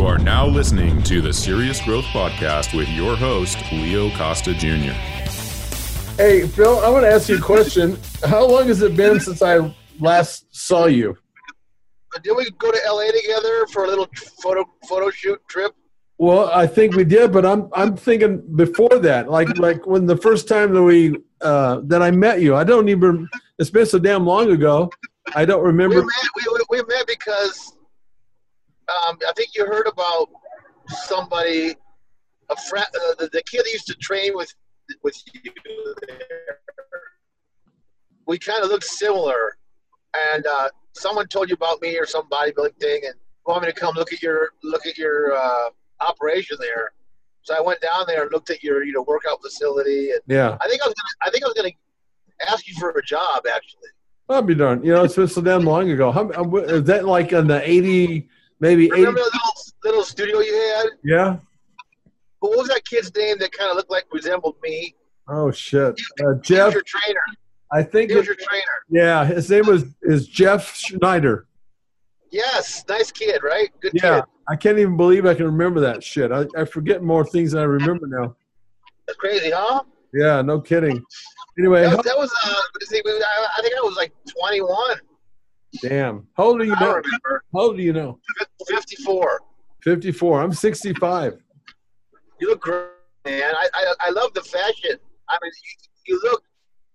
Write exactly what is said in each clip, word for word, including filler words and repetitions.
are now listening to the Serious Growth Podcast with your host, Leo Costa Junior Hey, Phil, I want to ask you a question. How long has it been since I last saw you? Did we go to L A together for a little photo photo shoot trip? Well, I think we did, but I'm I'm thinking before that, like like when the first time that we uh, that I met you. I don't even. It's been so damn long ago. I don't remember. We met, we, we met because um, I think you heard about somebody, a friend, uh, the, the kid that used to train with with you there. We kind of looked similar, and uh, someone told you about me or some bodybuilding thing, and wanted me to come look at your look at your uh, operation there. So I went down there and looked at your you know workout facility, and Yeah. I think I was gonna, I think I was going to ask you for a job actually. I'll be darned. You know, it's been so damn long ago. How, is that like in the eighty, maybe eighty? Remember the little little studio you had? Yeah. What was that kid's name that kind of looked like resembled me? Oh shit, uh, He Jeff. was your trainer. I think. He was It, your trainer. yeah, his name was is Jeff Schneider. Yes, nice kid, right? Good Yeah, kid. I can't even believe I can remember that shit. I, I forget more things than I remember now. That's crazy, huh? Yeah, no kidding. Anyway, That how, was, that was uh, see, I I think I was like twenty-one. damn. How old are you I now? remember. How old do you know? fifty-four. fifty-four. I'm sixty-five. You look great, man. I, I, I love the fashion. I mean, you, you look.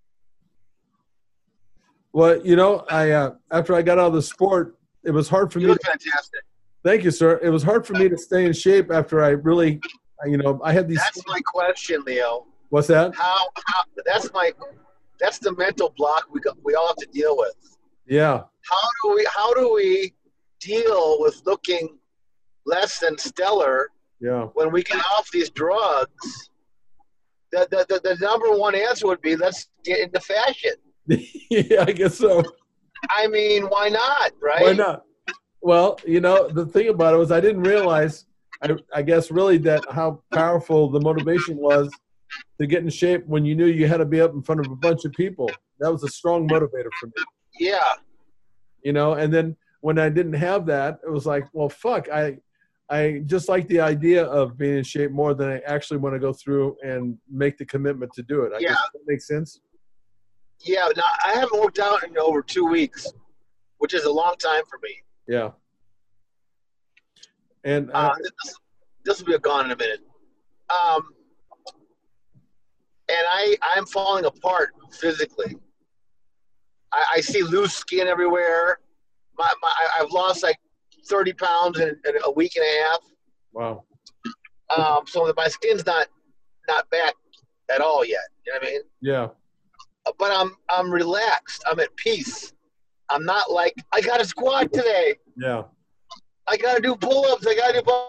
Well, you know, I uh, after I got out of the sport, it was hard for You me. look To, fantastic. thank you, sir. It was hard for me to stay in shape after I really, you know, I had these. That's my question, Leo. What's that? How, how? That's my. That's the mental block we got, we all have to deal with. Yeah. How do we? How do we deal with looking less than stellar Yeah. when we get off these drugs? The the, the, the number one answer would be let's get into fashion. Yeah, I guess so. I mean, why not, right? Why not? Well, you know, the thing about it was I didn't realize, I, I guess, really that how powerful the motivation was to get in shape when you knew you had to be up in front of a bunch of people. That was a strong motivator for me, Yeah, you know. And then when I didn't have that, it was like, well, fuck. I, I just like the idea of being in shape more than I actually want to go through and make the commitment to do it. I Yeah. guess that makes sense. yeah. Now, I haven't worked out in over two weeks, which is a long time for me. Yeah. And uh, Uh, this, this will be gone in a minute. Um, and I, I'm falling apart physically. I, I see loose skin everywhere. My, my, I- I've lost like thirty pounds in, in a week and a half. wow. Um, so that my skin's not not back at all yet. You know what I mean? Yeah. But I'm I'm relaxed. I'm at peace. I'm not like I got to squat today. Yeah. I got to do pull-ups. I got to do. Pull-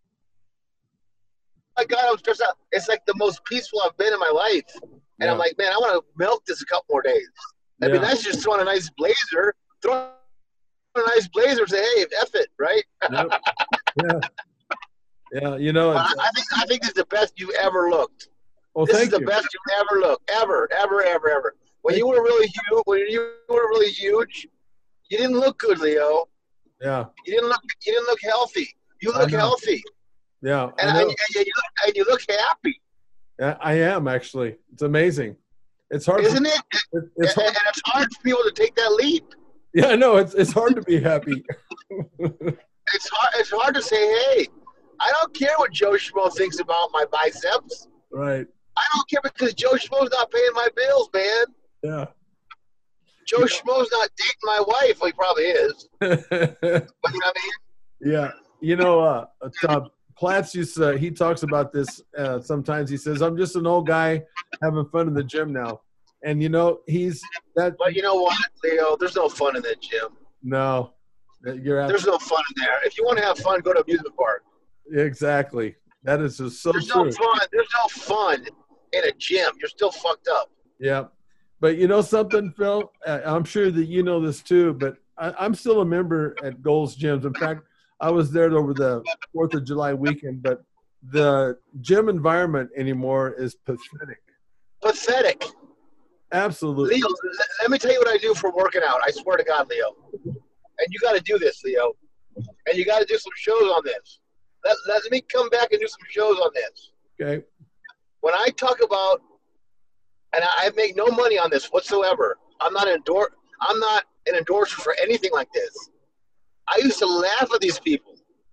I got. I'm stressed out. It's like the most peaceful I've been in my life. And Yeah. I'm like, man, I want to milk this a couple more days. I Yeah. mean, that's just throwing a nice blazer. Throw a nice blazer. Say, hey, F it, right? Yep. Yeah. Yeah. You know, But it's, I, I think I think it's the best you've ever looked. well, This is thank the you. best you've ever looked, ever, ever, ever, ever. When you were really huge, when you were really huge, you didn't look good, Leo. Yeah. You didn't look. You didn't look healthy. You I look know. healthy, Yeah. and, I and, know. and, you look, and you look happy, Yeah, I am actually. It's amazing. It's hard. isn't it? it it's and, hard. and it's hard for people to take that leap. Yeah, I know. It's it's hard to be happy. It's hard. It's hard to say, hey, I don't care what Joe Schmo thinks about my biceps. Right. I don't care because Joe Schmo's not paying my bills, man. Yeah. Joe Schmo's not dating my wife. Well, he probably is. But you know what I mean? Yeah. You know, uh, Tom Platts used to, he talks about this uh, sometimes. He says, "I'm just an old guy having fun in the gym now," and you know, he's that. But you know what, Leo? There's no fun in that gym. No, you're There's no fun in there. If you want to have fun, go to amusement park. exactly. That is just so There's true. no fun. There's no fun in a gym. You're still fucked up. Yeah. But you know something, Phil? Uh, I'm sure that you know this too, but I, I'm still a member at Gold's Gyms. In fact, I was there over the fourth of July weekend, but the gym environment anymore is pathetic. Pathetic. Absolutely. Leo, let, let me tell you what I do for working out. I swear to God, Leo. And you got to do this, Leo. And you got to do some shows on this. let, let me come back and do some shows on this. Okay. When I talk about, and I make no money on this whatsoever. I'm not endor- I'm not an endorser for anything like this. I used to laugh at these people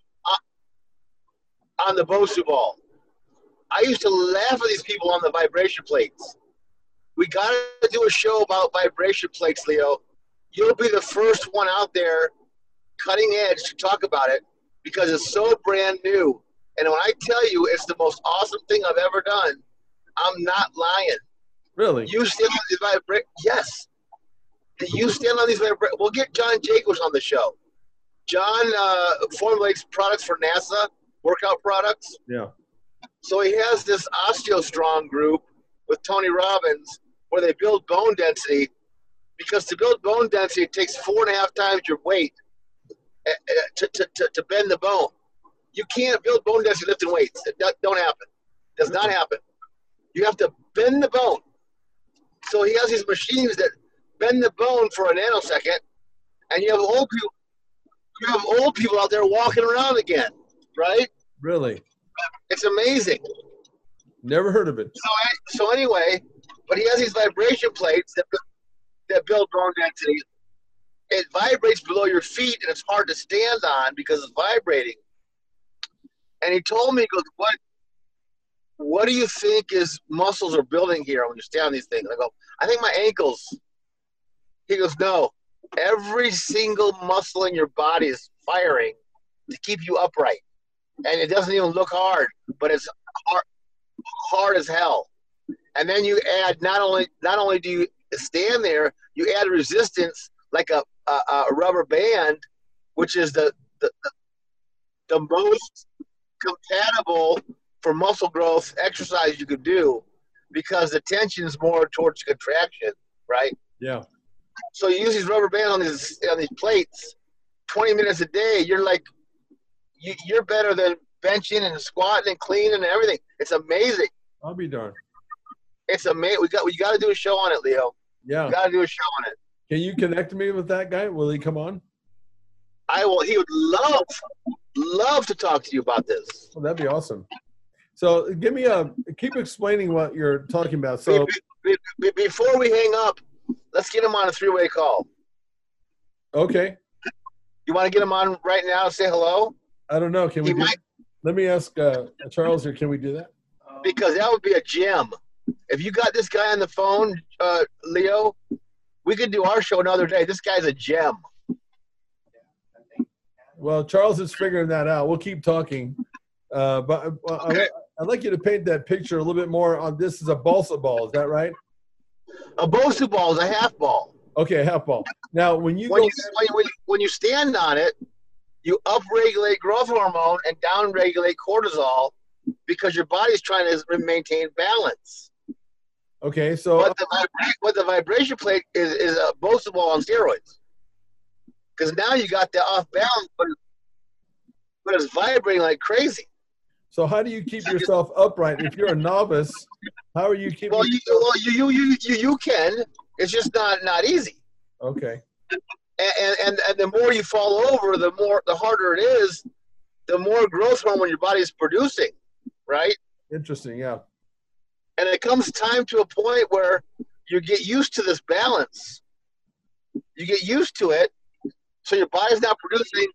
on, on the Bosu ball. I used to laugh at these people on the vibration plates. We got to do a show about vibration plates, Leo. You'll be the first one out there, cutting edge, to talk about it because it's so brand new. And when I tell you it's the most awesome thing I've ever done, I'm not lying. Really? You stand on these vibration. Yes. You stand on these vibration. We'll get John Jacobs on the show. John uh, formulates products for NASA, workout products. Yeah. So he has this OsteoStrong group with Tony Robbins where they build bone density, because to build bone density, it takes four and a half times your weight to, to, to, to bend the bone. You can't build bone density lifting weights. It don't happen. It does not happen. You have to bend the bone. So he has these machines that bend the bone for a nanosecond, and you have old people. You have old people out there walking around again, right? Really? It's amazing. Never heard of it. So, so anyway, but he has these vibration plates that that build bone density. It vibrates below your feet, and it's hard to stand on because it's vibrating. And he told me, he goes, what, what do you think is muscles are building here when you stand on these things? I go, I think my ankles. He goes, no. Every single muscle in your body is firing to keep you upright. And it doesn't even look hard, but it's hard, hard as hell. And then you add, not only not only do you stand there, you add resistance like a, a, a rubber band, which is the, the, the, the most compatible for muscle growth exercise you could do, because the tension is more towards contraction, right? Yeah. So you use these rubber bands on these on these plates, twenty minutes a day. You're like, you, you're better than benching and squatting and cleaning and everything. It's amazing. I'll be darned. It's amazing. We got we got to do a show on it, Leo. Yeah. We got to do a show on it. Can you connect me with that guy? Will he come on? I will. He would love love to talk to you about this. Well, that'd be awesome. So give me a keep explaining what you're talking about. So be, be, be, before we hang up, let's get him on a three-way call. Okay. You want to get him on right now and say hello? I don't know. Can we? He Do, might, let me ask uh, Charles here. Can we do that? because that would be a gem. If you got this guy on the phone, uh, Leo, we could do our show another day. This guy's a gem. Well, Charles is figuring that out. We'll keep talking. Uh, but uh, Okay. I, I'd like you to paint that picture a little bit more on this is a balsa ball. Is that right? A Bosu ball is a half ball. Okay, half ball. Now, when you When go, you, when, you, when, you, when you stand on it, you upregulate growth hormone and downregulate cortisol because your body's trying to maintain balance. okay, so But the, vibra- but the vibration plate is, is a Bosu ball on steroids. Because now you got the off balance, but, but it's vibrating like crazy. so how do you keep yourself upright if you're a novice? How are you keeping? Well, you, yourself- well, you, you, you, you, you can. It's just not, not easy. Okay. And, and and the more you fall over, the more the harder it is, the more growth hormone your body's producing, right? Interesting. Yeah. And it comes time to a point where you get used to this balance. You get used to it, so your body's not producing.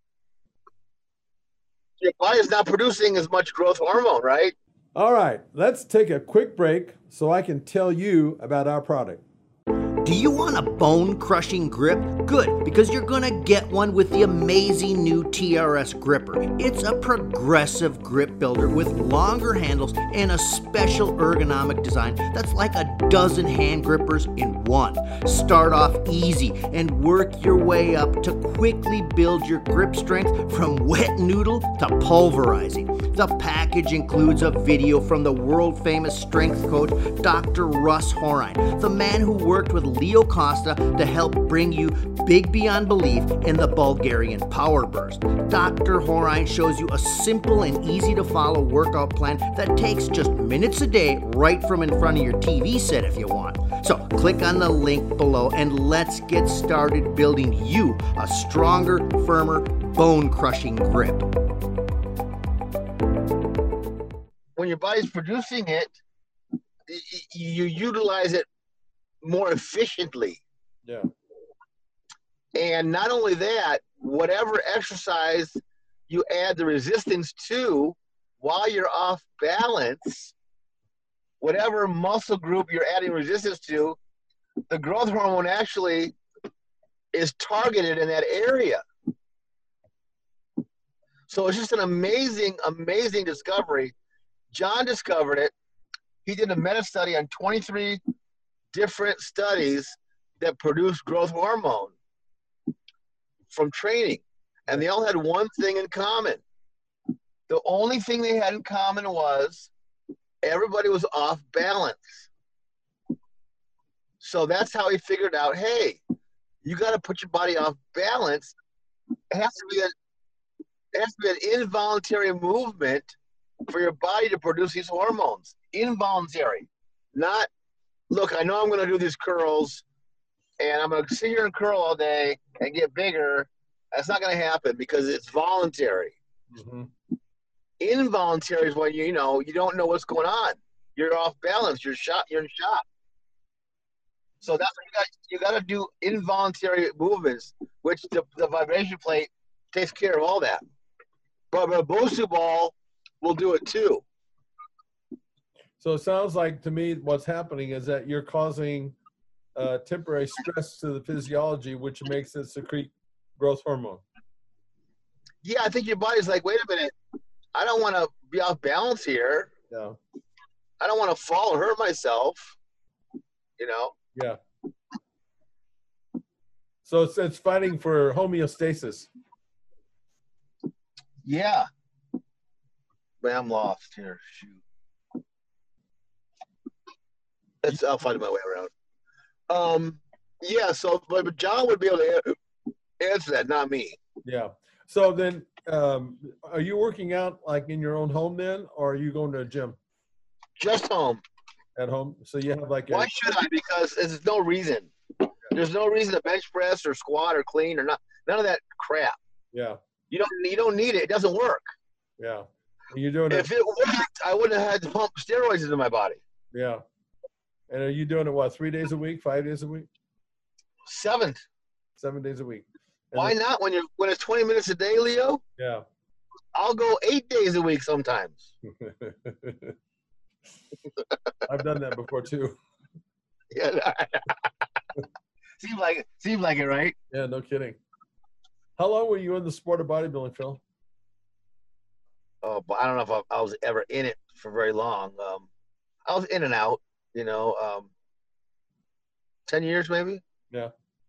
Your body's not producing as much growth hormone, right? All right. Let's take a quick break so I can tell you about our product. Do you want a bone-crushing grip? Good, because you're going to get one with the amazing new T R S gripper. It's a progressive grip builder with longer handles and a special ergonomic design that's like a dozen hand grippers in one. Start off easy and work your way up to quickly build your grip strength from wet noodle to pulverizing. The package includes a video from the world-famous strength coach, Doctor Russ Horine, the man who worked with Leo Costa to help bring you big beyond belief in the Bulgarian Power Burst. Doctor Horine shows you a simple and easy to follow workout plan that takes just minutes a day right from in front of your T V set if you want. So click on the link below and let's get started building you a stronger, firmer, bone-crushing grip. your body's producing it, you utilize it more efficiently. Yeah. And not only that, whatever exercise you add the resistance to while you're off balance, whatever muscle group you're adding resistance to, the growth hormone actually is targeted in that area. So it's just an amazing, amazing discovery. John discovered it. He did a meta-study on twenty-three different studies that produced growth hormone from training. And they all had one thing in common. The only thing they had in common was everybody was off balance. So that's how he figured out, hey, you got to put your body off balance. It has to be a, it has to be an involuntary movement for your body to produce these hormones. Involuntary. Not, look, I know I'm going to do these curls, and I'm going to sit here and curl all day and get bigger. That's not going to happen because it's voluntary. Mm-hmm. Involuntary is when you, you know, you don't know what's going on. You're off balance. You're shot. You're in shock. So that's what you got. You got to do involuntary movements, which the, the vibration plate takes care of all that. But a Bosu ball will do it too. So it sounds like to me what's happening is that you're causing uh, temporary stress to the physiology, which makes it secrete growth hormone. Yeah, I think your body's like, wait a minute, I don't want to be off balance here. Yeah. I don't want to fall and hurt myself. You know. Yeah. So it's, it's fighting for homeostasis. Yeah. Man, I'm lost here. Shoot. It's, I'll find my way around. Um, yeah, so but John would be able to answer that, not me. Yeah. So then, um, are you working out like in your own home then, or are you going to a gym? Just home. At home. So you have like a. Why should I? Because there's no reason. There's no reason to bench press or squat or clean or not. None of that crap. Yeah. You don't. You don't need it. It doesn't work. Yeah. You're doing it. If it worked, I wouldn't have had to pump steroids into my body. Yeah. And are you doing it what? Three days a week? Five days a week? Seven. Seven days a week. And Why then, not? When you're when it's twenty minutes a day, Leo. Yeah. I'll go eight days a week sometimes. I've done that before too. Yeah. seems like it. Seems like it, right? Yeah, no kidding. How long were you in the sport of bodybuilding, Phil? Oh, but I don't know if I, I was ever in it for very long. Um, I was in and out, you know, um, ten years maybe. Yeah.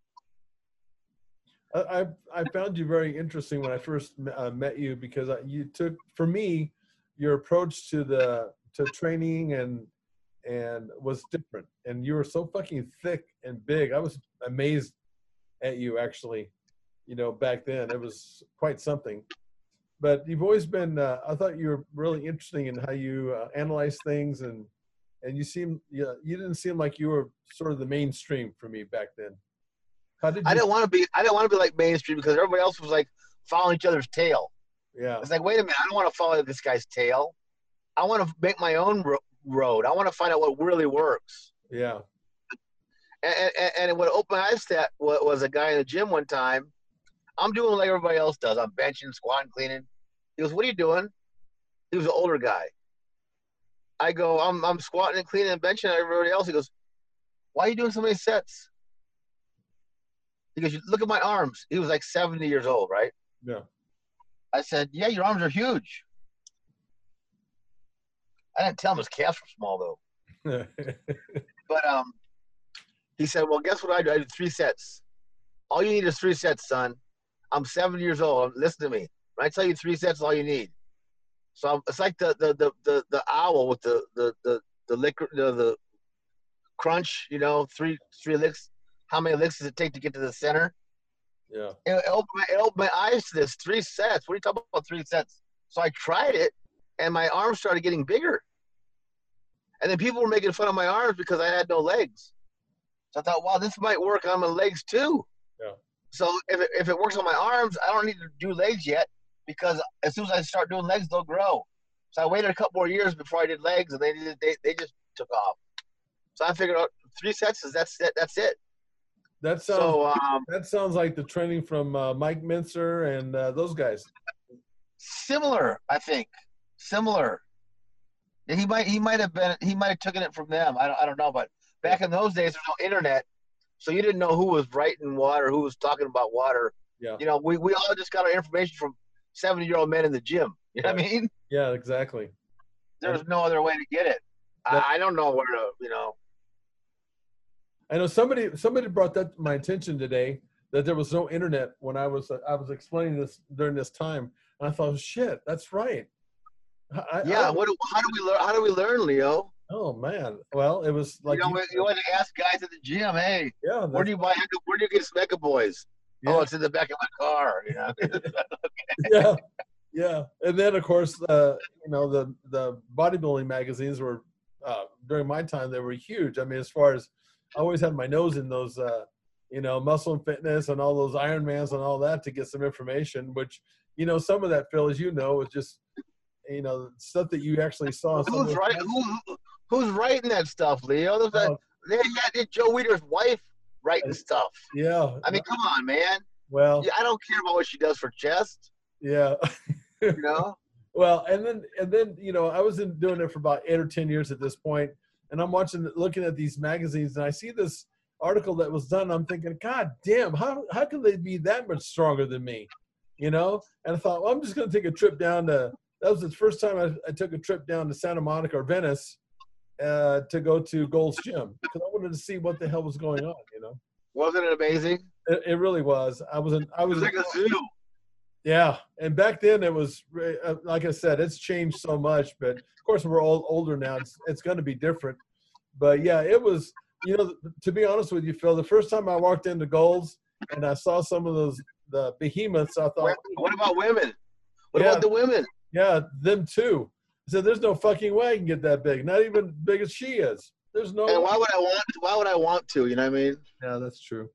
I I, I found you very interesting when I first uh, met you because you took, for me, your approach to the to training and and was different, and you were so fucking thick and big. I was amazed at you actually, you know, back then. It was quite something. But you've always been, uh, I thought you were really interesting in how you uh, analyze things, and and you seem, you, you didn't seem like you were sort of the mainstream for me back then. How did you? I didn't want to be. I didn't want to be like mainstream because everybody else was like following each other's tail. Yeah. It's like, wait a minute, I don't want to follow this guy's tail. I want to make my own ro- road. I want to find out what really works. Yeah. And, and, and what opened my eyes to that was a guy in the gym one time. I'm doing like everybody else does. I'm benching, squatting, cleaning. He goes, "What are you doing?" He was an older guy. I go, I'm I'm squatting and cleaning and benching like everybody else. He goes, "Why are you doing so many sets?" He goes, "Look at my arms." He was like seventy years old, right? Yeah. I said, "Yeah, your arms are huge." I didn't tell him his calves were small though. But um, he said, "Well, guess what I do? I did three sets. All you need is three sets, son. I'm seventy years old. Listen to me. When I tell you three sets, all you need." So I'm, it's like the the, the the the owl with the the the the liquor the, the crunch. You know, three three licks. How many licks does it take to get to the center? Yeah. It, it, opened my, it opened my eyes to this. Three sets. What are you talking about? Three sets. So I tried it, and my arms started getting bigger. And then people were making fun of my arms because I had no legs. So I thought, wow, this might work on my legs too. Yeah. So if it, if it works on my arms, I don't need to do legs yet because as soon as I start doing legs, they'll grow. So I waited a couple more years before I did legs, and they did, they they just took off. So I figured out three sets is that's it. That's it. That sounds So um, that sounds like the training from uh, Mike Mincer and uh, those guys. similar, I think. Similar. Yeah, he might he might have been he might have taken it from them. I don't I don't know, but back in those days, there's no internet, so you didn't know who was writing what or who was talking about what. Or Yeah. you know, we, we all just got our information from seventy year old men in the gym. You know what I mean? Yeah, exactly. There's no other way to get it. That- I, I don't know where to, you know. I know somebody somebody brought that to my attention today, that there was no internet when I was I was explaining this during this time, and I thought, shit, that's right. I, Yeah. I, What? do- How do we learn? How do we learn, Leo? oh man. Well, it was like you know, you- you want to ask guys at the gym, hey, yeah, where that's- do you buy? Where do you get Smecca Boys? yeah. Oh, it's in the back of my car. You know. yeah, yeah. And then of course, uh, you know, the the bodybuilding magazines were uh, during my time they were huge. I mean, as far as I always had my nose in those, uh, you know, Muscle and Fitness and all those Ironmans and all that to get some information. Which, you know, some of that, Phil, as you know, was just, you know, stuff that you actually saw. Some of Who's those- right? Who, who's writing that stuff, Leo? There's that, Oh, they had Joe Weider's wife writing stuff. yeah. I mean, come on, man. Well, Yeah, I don't care about what she does for chest. yeah. You know. Well, and then and then you know, I was in doing it for about eight or ten years at this point, and I'm watching, looking at these magazines, and I see this article that was done. I'm thinking, God damn, how how can they be that much stronger than me? You know? And I thought, well, I'm just going to take a trip down to. That was the first time I, I took a trip down to Santa Monica or Venice uh, to go to Gold's Gym because I wanted to see what the hell was going on. You know? Wasn't it amazing? It, it really was. I was in. I It was. was like a zoo. Yeah, and back then it was, uh, like I said, it's changed so much. But of course, we're all older now. It's it's going to be different. But yeah, it was. You know, to be honest with you, Phil, the first time I walked into Gold's and I saw some of those the behemoths, I thought, What, what about women? What Yeah. about the women? yeah, them too. I said, there's no fucking way I can get that big. Not even big as she is. There's no. And why would I want? Why would I want to? You know what I mean? Yeah, that's true.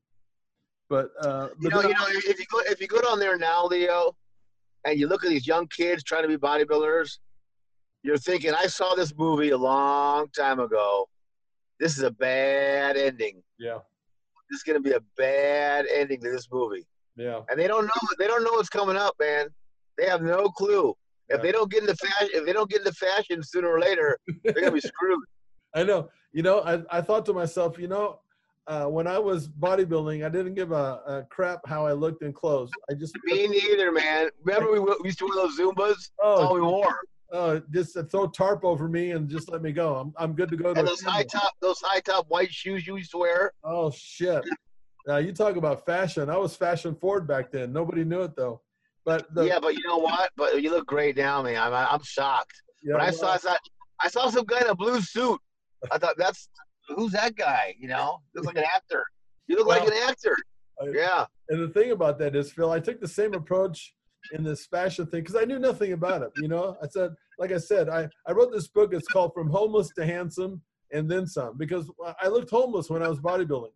But uh, You but know, then you know, if you go if you go down there now, Leo, and you look at these young kids trying to be bodybuilders, you're thinking, I saw this movie a long time ago. This is a bad ending. yeah, This is gonna be a bad ending to this movie. yeah, And they don't know they don't know what's coming up, man. They have no clue. If Yeah. they don't get into fashion if they don't get into fashion sooner or later, they're gonna be screwed. I know. You know, I, I thought to myself, you know, uh, when I was bodybuilding, I didn't give a, a crap how I looked in clothes. I just, Me neither, man. Remember we, we used to wear those Zumbas? That's all oh, we wore. uh, just uh, throw tarp over me and just let me go. I'm, I'm good to go. To And a those high funeral. top those high top white shoes you used to wear. Oh shit! Now you talk about fashion. I was fashion forward back then. Nobody knew it though. But the, Yeah, but you know what? But you look great now, man. I'm I'm shocked. yeah, When I well, saw I saw I saw some guy in a blue suit. I thought, that's who's that guy? You know, looks like an actor. You look like Well, an actor. I- Yeah. And the thing about that is, Phil, I took the same approach in this fashion thing because I knew nothing about it. You know, I said, like I said, I, I wrote this book. It's called From Homeless to Handsome and Then Some, because I looked homeless when I was bodybuilding.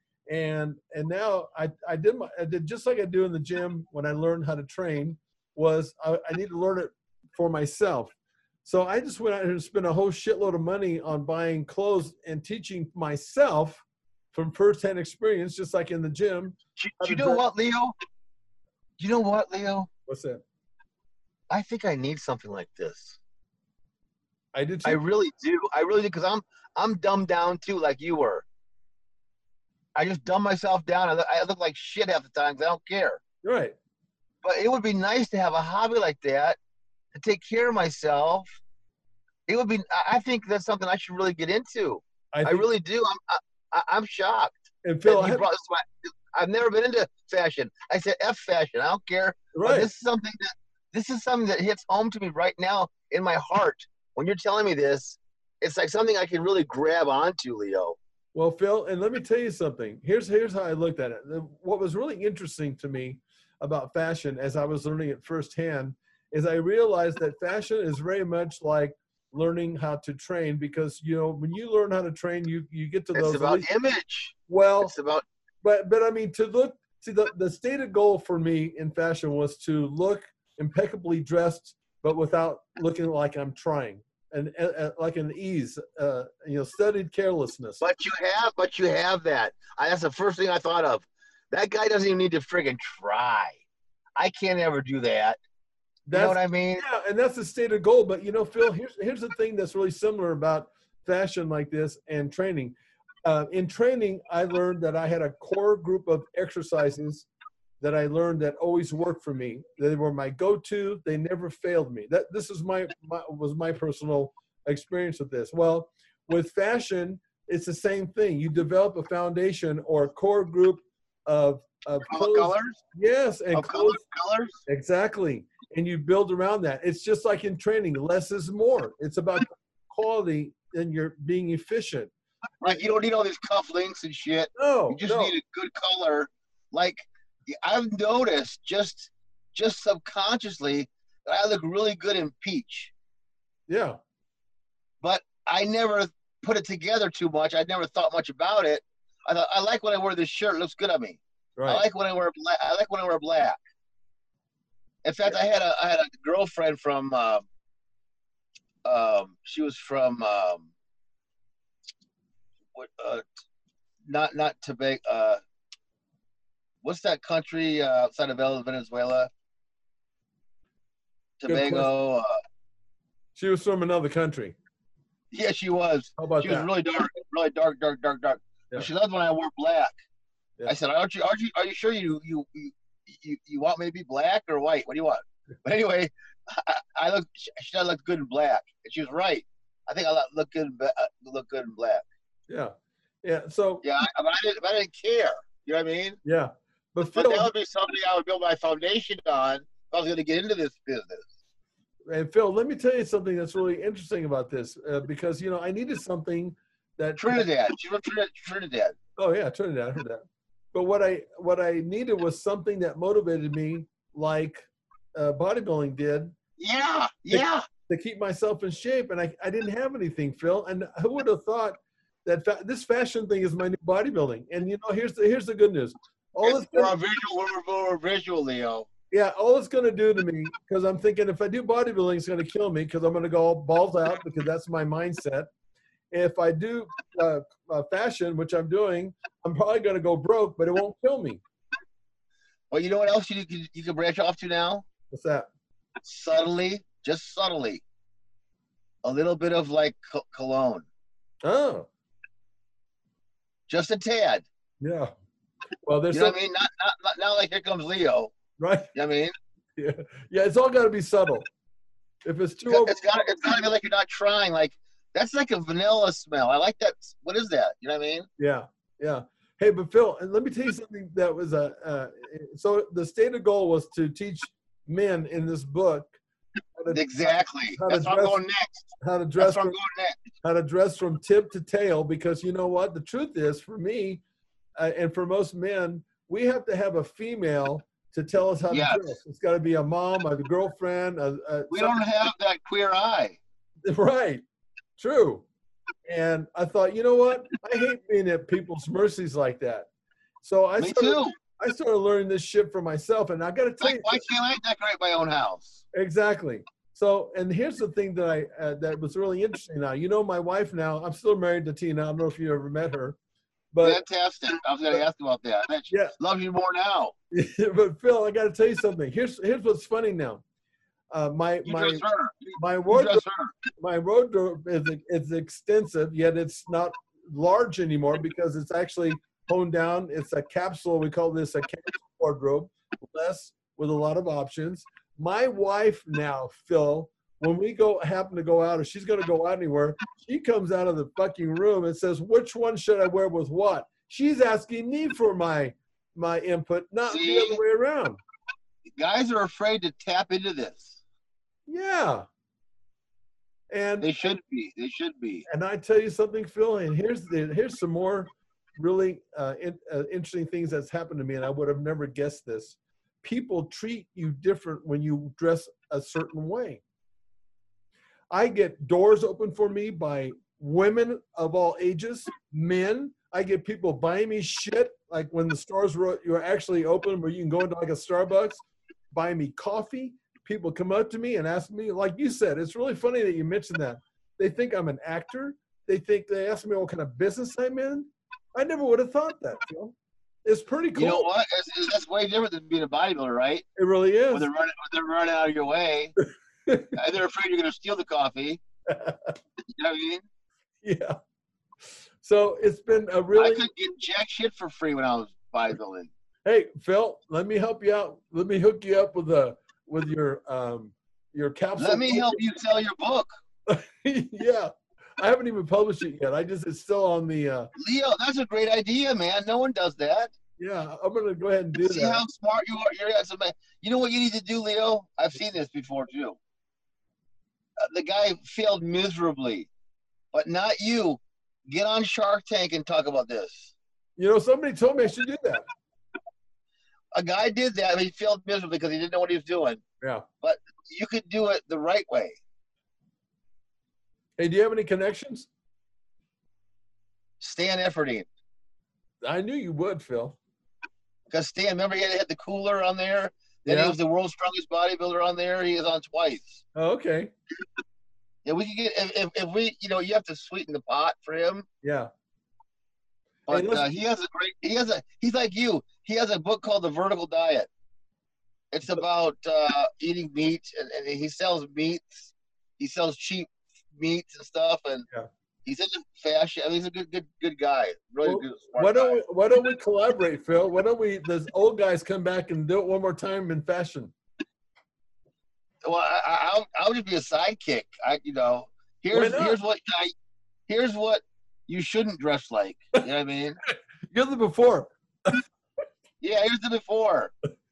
And and now I, I did my I did just like I do in the gym when I learned how to train, was I, I need to learn it for myself. So I just went out and spent a whole shitload of money on buying clothes and teaching myself from firsthand experience, just like in the gym. Do, How do you to know dress- what, Leo? Do you know what, Leo? What's that? I think I need something like this. I did too. I really do. I really do, because I'm I'm dumbed down too, like you were. I just dumb myself down. I look, I look like shit half the time because I don't care. Right. But it would be nice to have a hobby like that, to take care of myself. It would be. I- I think that's something I should really get into. I, I think, really do. I'm I, I'm shocked. and that Phil, I you have, brought this to my- I've never been into fashion. I said F fashion. I don't care. But right. this is something that this is something that hits home to me right now in my heart. When you're telling me this, it's like something I can really grab onto, Leo. Well, Phil, and let me tell you something. Here's here's how I looked at it. The- What was really interesting to me about fashion, as I was learning it firsthand, is I realized that fashion is very much like learning how to train, because you know when you learn how to train, you you get to It's those. at about least- image. well, It's about but but I mean to look. See, the the stated goal for me in fashion was to look impeccably dressed but without looking like I'm trying. And uh, uh, like an ease, uh, you know, studied carelessness. But you have, but you have that. I, that's the first thing I thought of. That guy doesn't even need to friggin' try. I can't ever do that. That's, you know what I mean? Yeah, and that's the stated goal. But you know, Phil, here's here's the thing that's really similar about fashion like this and training. Uh, in training, I learned that I had a core group of exercises that I learned that always worked for me. They were my go-to. They never failed me. That this is my, my was my personal experience with this. Well, with fashion, it's the same thing. You develop a foundation or a core group of of clothes. Colors. Yes, and of clothes. colors. Exactly, and you build around that. It's just like in training. Less is more. It's about quality and you're being efficient. Like you don't need all these cufflinks and shit. No, you just no. need a good color. Like I've noticed just just subconsciously that I look really good in peach. Yeah. But I never put it together too much. I never thought much about it. I thought I like when I wear this shirt. It looks good on me. Right. I like when I wear black. I like when I wear black. In fact, I had a I had a girlfriend from. Uh, um, she was from. Um, what? Uh, not not Tobago. Uh, what's that country uh, outside of Venezuela? Tobago. Uh, she was from another country. Yeah, she was. How about she that? was really dark, really dark, dark, dark, dark. Yeah. But she loved when I wore black. Yeah. I said, "Aren't you? Aren't you? Are you sure you you you you, you want me to be black or white? What do you want?" But anyway, I, I looked. She said I looked good in black, and she was right. I think I look good. In, look good in black. Yeah, yeah. So yeah, I, I didn't. I didn't care. You know what I mean? Yeah, but, but Phil, that would be something I would build my foundation on if I was going to get into this business. And Phil, let me tell you something that's really interesting about this, uh, because you know I needed something that Trinidad. She's from Trinidad. Trinidad. Oh yeah, Trinidad. I heard that. But what I what I needed was something that motivated me, like uh, bodybuilding did. Yeah, yeah. To, to keep myself in shape, and I I didn't have anything, Phil. And who would have thought that fa- this fashion thing is my new bodybuilding? And you know, here's the here's the good news. All it's more visual, we're more visual, Leo. Yeah, all it's going to do to me, because I'm thinking if I do bodybuilding, it's going to kill me because I'm going to go balls out because that's my mindset. If I do uh, uh, fashion, which I'm doing, I'm probably going to go broke, but it won't kill me. Well, you know what else you can, you can branch off to now? What's that? Subtly, just subtly, a little bit of like cologne. Oh. Just a tad. Yeah. Well, there's you know some, what I mean? Not, not, not, not like here comes Leo. Right. You know what I mean? Yeah. Yeah, it's all got to be subtle. If it's too over- it's got it's got to be like you're not trying. Like that's like a vanilla smell. I like that. What is that? You know what I mean? Yeah. Yeah. Hey, but Phil, and let me tell you something that was a uh, so the stated goal was to teach men in this book how to, exactly. How That's to dress, where I'm going next. How to dress That's where from, I'm going next. How to dress from tip to tail, because you know what? The truth is, for me, uh, and for most men, we have to have a female to tell us how yes. to dress. It's got to be a mom, a girlfriend. A, a, we don't have that queer eye. Right. True. And I thought, you know what? I hate being at people's mercies like that. So I Me started, too. I started learning this shit for myself. And I got to tell like, you. Why can't I decorate my own house? Exactly. So, and here's the thing that I, uh, that was really interesting now. You know, my wife now, I'm still married to Tina. I don't know if you ever met her. But, fantastic. I was going to ask about that. I bet she yeah. loves you more now. But Phil, I got to tell you something. Here's here's what's funny now. Uh, my you my her. my wardrobe my wardrobe is is extensive, yet it's not large anymore because it's actually honed down. It's a capsule. We call this a capsule wardrobe, less with a lot of options. My wife now, Phil, when we go happen to go out, or she's going to go out anywhere, she comes out of the fucking room and says, "Which one should I wear with what?" She's asking me for my my input, not See, the other way around. Guys are afraid to tap into this. Yeah. And they should be. They should be. And I tell you something, Phil, and here's the here's some more really uh, in, uh, interesting things that's happened to me, and I would have never guessed this. People treat you different when you dress a certain way. I get doors open for me by women of all ages, men. I get people buying me shit, like when the stores were, were actually open where you can go into like a Starbucks, buy me coffee, people come up to me and ask me, like you said, it's really funny that you mentioned that. They think I'm an actor. They think they ask me what kind of business I'm in. I never would have thought that, Phil. It's pretty cool. You know what? It's, that's way different than being a bodybuilder, right? It really is. When they're running, when they're running out of your way, and they're afraid you're going to steal the coffee. You know what I mean? Yeah. So it's been a really. I couldn't get jack shit for free when I was bodybuilding. Hey, Phil, let me help you out. Let me hook you up with a with your um your capsule. Let me help you sell your book. Yeah. I haven't even published it yet. I just it's still on the uh Leo, that's a great idea, man. No one does that. yeah, I'm gonna go ahead and do See that. how smart you are. You're at some, you know what you need to do, Leo? I've seen this before too. Uh, the guy failed miserably, but not you. Get on Shark Tank and talk about this. You know, somebody told me I should do that. A guy did that, but he failed miserably because he didn't know what he was doing. Yeah. But you could do it the right way. Hey, do you have any connections? Stan Efferding. I knew you would, Phil. Because Stan, remember he had, had the cooler on there? Then Yeah. he was the world's strongest bodybuilder on there. He is on twice. Oh, okay. Yeah, we could get if, if, if we, you know, you have to sweeten the pot for him. Yeah. But Hey, listen- uh, he has a great. He has a. He's like you. He has a book called The Vertical Diet. It's about uh, eating meat, and, and he sells meats. He sells cheap meats and stuff, and Yeah. he's into fashion. I mean, he's a good, good, good guy. Really Well, good. Smart Why don't guy. we why don't we collaborate, Phil? Why don't we those old guys come back and do it one more time in fashion? Well, I, I, I'll, I'll just be a sidekick. I, you know, here's not? here's what I, here's what you shouldn't dress like. You know what I mean? You're the before. Yeah, here's the before.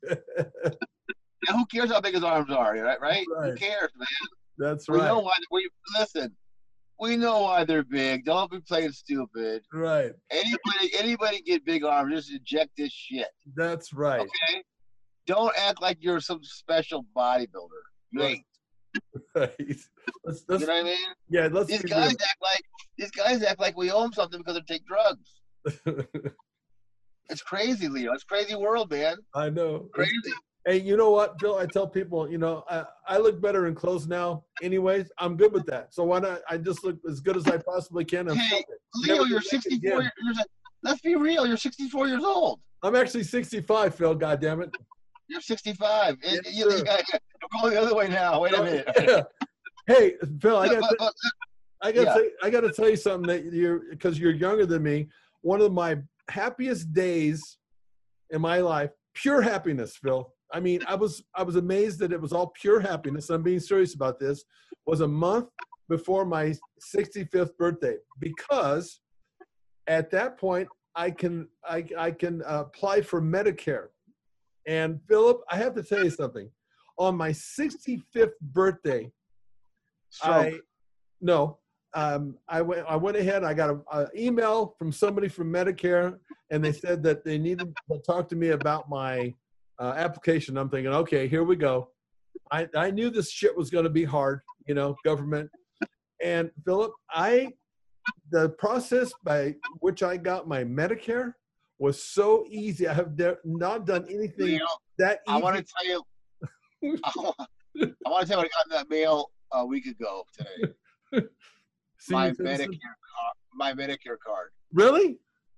Now, who cares how big his arms are? Right? Right? Who Right. cares, man? That's We know right. why. We listen. We know why they're big. Don't be playing stupid. Right. Anybody, anybody get big arms? Just inject this shit. That's right. Okay. Don't act like you're some special bodybuilder. You Right. ain't. Right. Let's, let's, You know what I mean? yeah, let's These be guys real. act like these guys act like we owe them something because they take drugs. It's crazy, Leo. It's crazy world, man. I know. Crazy. Hey, you know what, Bill? I tell people, you know, I, I look better in clothes now. Anyways, I'm good with that. So why not? I just look as good as I possibly can. I'm, Hey, filthy. Leo, Never you're get naked sixty-four. again. Years, let's be real. You're sixty-four years old. I'm actually sixty-five, Phil. God damn it. You're sixty-five. Yes, It- you, sir. you, I'm going the other way now. Wait a minute. Hey, Phil, I Yeah, got but- but- I got yeah. to I got to tell you something that you're because you're younger than me. One of my happiest days in my life, pure happiness, Phil. I mean, I was I was amazed that it was all pure happiness. I'm being serious about this. Was a month before my sixty-fifth birthday because at that point I can I I can apply for Medicare. And Philip, I have to tell you something. On my sixty-fifth birthday, Stroke. I no. Um, I went. I went ahead. I got an email from somebody from Medicare, and they said that they needed to talk to me about my uh, application. I'm thinking, okay, here we go. I I knew this shit was going to be hard, you know, government. And Philip, I the process by which I got my Medicare was so easy. I have de- not done anything Leo, that easy. I want to tell you. I want, I want to tell you what I got in that mail a week ago today. my Senior citizen. Medicare card. My Medicare card. Really?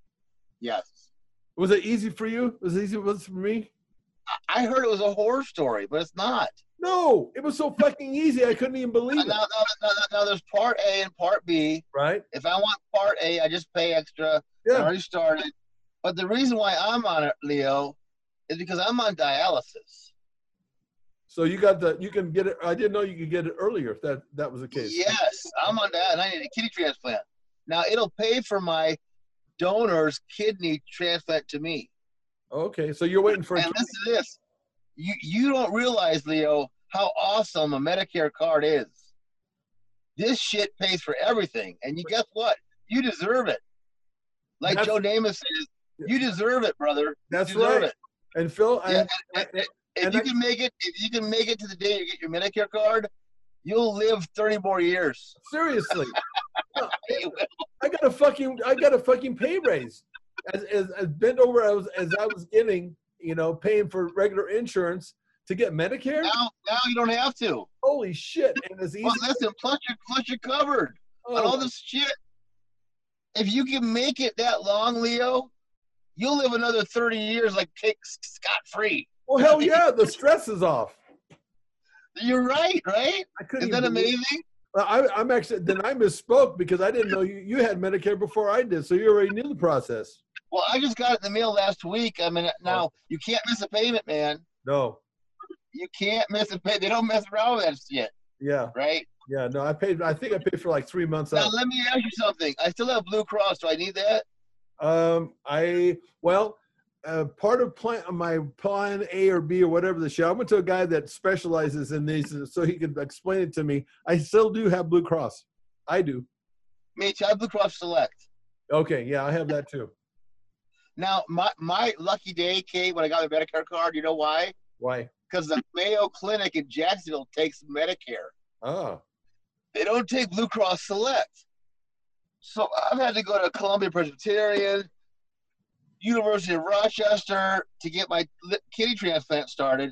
Yes. Was it easy for you? Was it easy was it for me? I I heard it was a horror story, but it's not. No, it was so fucking easy. I couldn't even believe Now, it. now, now, now, now there's part A and part B. Right? If I want part A, I just pay extra. I Yeah. already started. But the reason why I'm on it, Leo, is because I'm on dialysis. So you got the you can get it. I didn't know you could get it earlier if that that was the case. Yes, I'm on that, and I need a kidney transplant. Now it'll pay for my donor's kidney transplant to me. Okay, so you're waiting for. A And listen to this: you you don't realize, Leo, how awesome a Medicare card is. This shit pays for everything, and you guess what? You deserve it. Like That's- Joe Namath says, you deserve it, brother. That's you deserve right. it. And Phil, I, Yeah, I, and- and- If and you I- can make it, if you can make it to the day you get your Medicare card, you'll live thirty more years. seriously, no, You will. I got a fucking I got a fucking pay raise. As as, as bent over as as I was getting, you know, paying for regular insurance, To get Medicare? Now, now you don't have to. Holy shit! And it's easy. Well, listen, plus you're, plus you're covered Oh, on all this shit. If you can make it that long, Leo, you'll live another thirty years like scot-free. well, hell yeah, the stress is off. You're right, right? I couldn't. Isn't that even believe- amazing? I, I'm actually. Then I misspoke because I didn't know you, you had Medicare before I did, so you already knew the process. Well, I just got it in the mail last week. I mean, now you can't miss a payment, man. No. You can't miss a payment. They don't mess around with that shit, Yeah. right? Yeah. No, I paid. I think I paid for like three months Now, out. let me ask you something. I still have Blue Cross. Do I need that? Um, I well, uh, part of plan my plan A or B or whatever the show. I went to a guy that specializes in these, so he could explain it to me. I still do have Blue Cross. I do. Me too. I have Blue Cross Select. Okay. Yeah, I have that too. Now, my, my lucky day came when I got my Medicare card. You know why? Why? Because the Mayo Clinic in Jacksonville takes Medicare. Oh. They don't take Blue Cross Select. So I've had to go to Columbia Presbyterian, University of Rochester to get my li- kidney transplant started.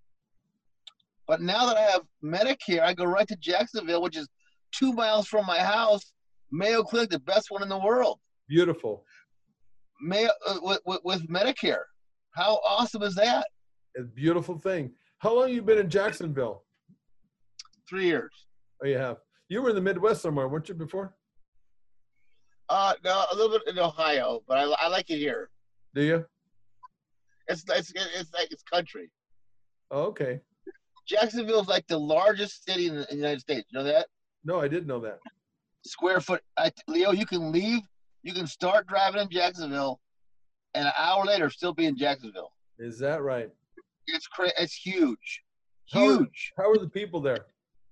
But now that I have Medicare, I go right to Jacksonville, which is two miles from my house. Mayo Clinic, the best one in the world. Beautiful. Mayo uh, with, with, with Medicare. How awesome is that? It's a beautiful thing. How long you been in Jacksonville? Three years. Oh, you have. You were in the Midwest somewhere, weren't you, before? Uh, no, a little bit in Ohio, but I, I like it here. Do you? It's it's it's like it's country. Oh, okay. Jacksonville's like the largest city in the, in the United States. You know that? No, I didn't know that. Square foot. I, Leo, you can leave. You can start driving in Jacksonville, and an hour later, still be in Jacksonville. Is that right? It's cra- It's huge, How are- huge. How are the people there?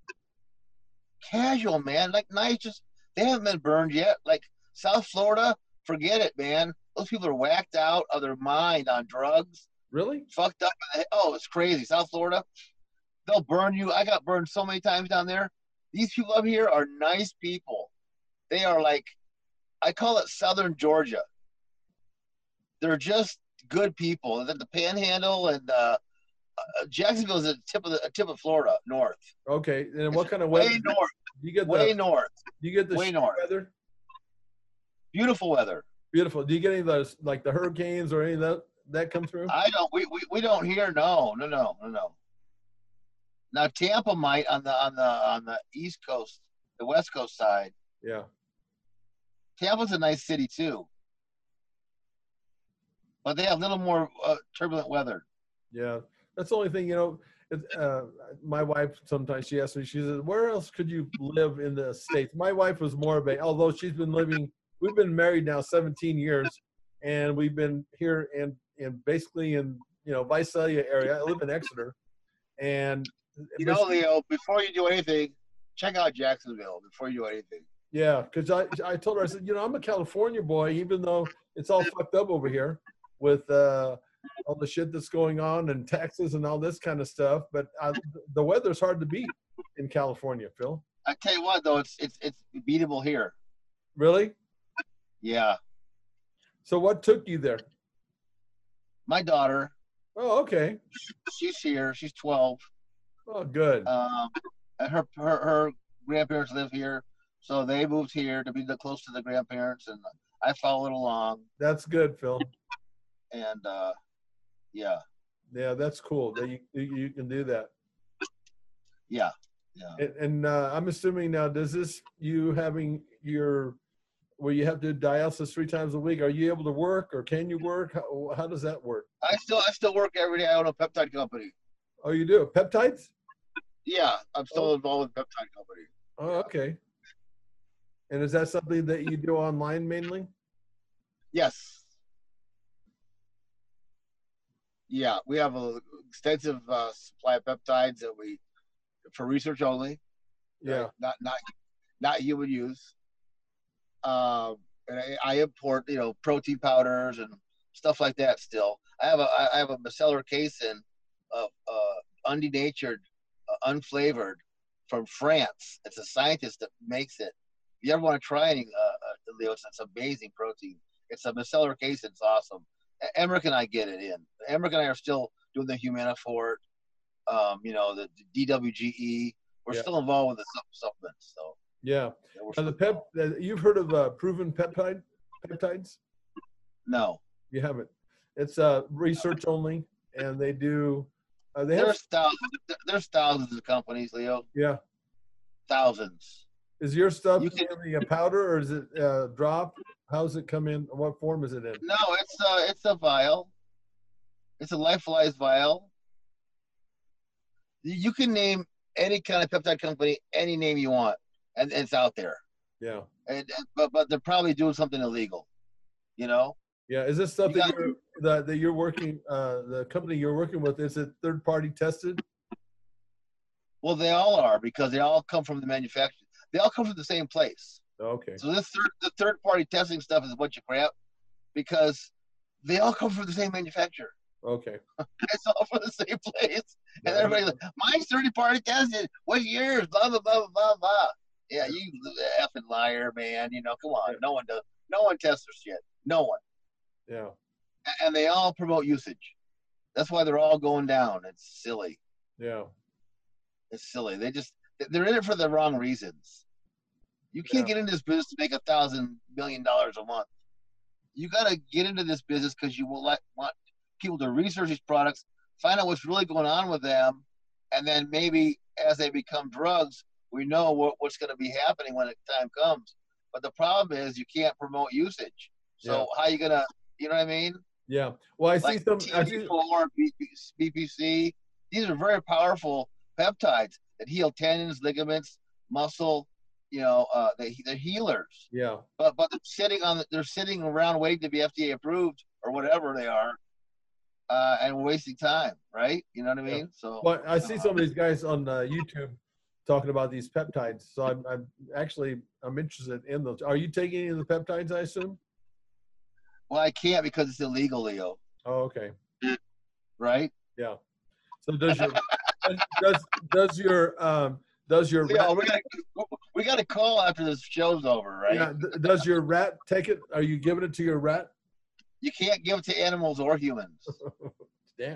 Casual, man. Like nice. Just they haven't been burned yet. Like South Florida, forget it, man. Those people are whacked out of their mind on drugs, Really? fucked up. Oh, it's crazy. South Florida, they'll burn you. I got burned so many times down there. These people up here are nice people. They are like, I call it Southern Georgia. They're just good people. And then the Panhandle and uh, uh, Jacksonville is at the tip of the tip of Florida, north. Okay. And what kind of Way weather? north. Do you get Way the, north. do you get the way shit north. weather? Beautiful weather. Beautiful. Do you get any of those, like the hurricanes or any of that that come through? I don't. We, we, we don't hear. No, no, no, no, no. Now Tampa might on the on the on the East Coast, the West Coast side. Yeah. Tampa's a nice city too, but they have a little more uh, turbulent weather. Yeah. That's the only thing, you know. It, uh, my wife, sometimes she asks me, she says, where else could you live in the States? My wife was more of a, although she's been living, we've been married now seventeen years, and we've been here in, in basically in, you know, Visalia area. I live in Exeter. And You know, Leo, before you do anything, check out Jacksonville before you do anything. yeah, because I, I told her, I said, you know, I'm a California boy, even though it's all fucked up over here with uh, all the shit that's going on and taxes and all this kind of stuff. But I, the weather's hard to beat in California, Phil. I tell you what, though, it's it's it's beatable here. Really? Yeah, So what took you there? my daughter, Oh, okay. she's here. She's twelve. Oh, good. Um, and her her her grandparents live here, so they moved here to be the, close to the grandparents, and I followed along. That's good, Phil. And uh, yeah, Yeah, that's cool that you you you can do that. yeah, yeah. And, and uh, I'm assuming now, does this you having your where you have to do dialysis three times a week? Are you able to work, or can you work? How, how does that work? I still I still work every day. I own a peptide company. Oh, you do peptides? Yeah, I'm still Oh. involved with peptide company. Oh, okay. And is that something that you do online mainly? Yes. Yeah, we have an extensive uh, supply of peptides that we for research only. Yeah. right? Not not not human use. Um, and I, I import, you know, protein powders and stuff like that. Still, I have a I have a micellar casein of uh, undenatured, uh, unflavored from France. It's a scientist that makes it. If you ever want to try any, uh, uh, Leo, it's, it's amazing protein. It's a micellar casein. It's awesome. Emmerich and I get it in. Emmerich and I are still doing the Humanifort. um, you know, the, the D W G E. We're Yeah. still involved with the sup- supplements, so. Yeah. yeah, we're Uh, still the pep. involved. Uh, you've heard of uh, proven peptide peptides? No, You haven't. It's uh, research only, and they do. Uh, they have. there's thousands. There's thousands of companies, Leo. Yeah. Thousands. Is your stuff You can- mainly a powder or is it uh, drop? How's it come in? What form is it in? No, it's uh, it's a vial. It's a lyophilized vial. You can name any kind of peptide company, any name you want, and, and it's out there. Yeah. And, and but but they're probably doing something illegal, you know. Yeah. Is this stuff You that got- you're that, that you're working? Uh, the company you're working with, is it third party tested? Well, they all are because they all come from the manufacturer. They all come from the same place. Okay. So this third, the third party testing stuff is a bunch of crap because they all come from the same manufacturer. Okay. It's all from the same place. And Yeah. everybody's like, mine's third party tested. What's yours? Blah, blah, blah, blah, blah. Yeah, you effing liar, man. You know, come on. Yeah. No one does. No one tests their shit. No one. Yeah. A- And they all promote usage. That's why they're all going down. It's silly. Yeah. It's silly. They just, they're in it for the wrong reasons. You can't Yeah. get into this business to make a thousand million dollars a month. You got to get into this business because you will let, want people to research these products, find out what's really going on with them, and then maybe as they become drugs, we know what, what's going to be happening when the time comes. But the problem is you can't promote usage. So Yeah. how you gonna, you know what I mean? Yeah. Well, I see Like some. I T see, four, B P C, these are very powerful peptides that heal tendons, ligaments, muscle. You know, uh, they, they're healers. yeah. But but they're sitting on the, they're sitting around waiting to be F D A approved or whatever they are, uh, and wasting time, right? You know what I mean? Yeah. So Well, I see some of these guys on uh, YouTube talking about these peptides. So I'm, I'm actually I'm interested in those. Are you taking any of the peptides? I assume. well, I can't because it's illegal, Leo. Oh, okay. Right? Yeah. So does your does does your um does your Leo, rat, we got we got to call after this show's over, right? yeah, th- does your rat take it? Are you giving it to your rat? You can't give it to animals or humans. Damn.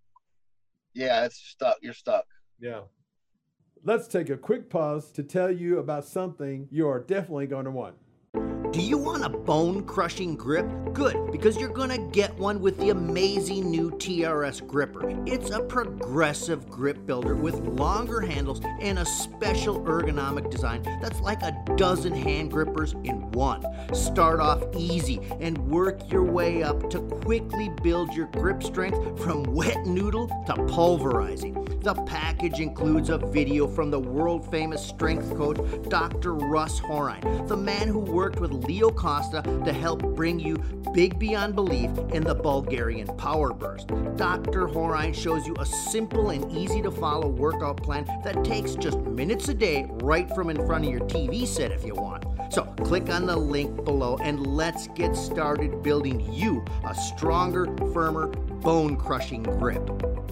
Yeah, it's stuck. You're stuck. Yeah. Let's take a quick pause to tell you about something you are definitely going to want. Do you want a bone-crushing grip? Good, because you're gonna get one with the amazing new T R S gripper. It's a progressive grip builder with longer handles and a special ergonomic design that's like a dozen hand grippers in one. Start off easy and work your way up to quickly build your grip strength from wet noodle to pulverizing. The package includes a video from the world-famous strength coach, Doctor Russ Horine, the man who worked with Leo Costa to help bring you big beyond belief in the Bulgarian Power Burst. Doctor Horine shows you a simple and easy to follow workout plan that takes just minutes a day right from in front of your T V set if you want. So click on the link below and let's get started building you a stronger, firmer, bone-crushing grip.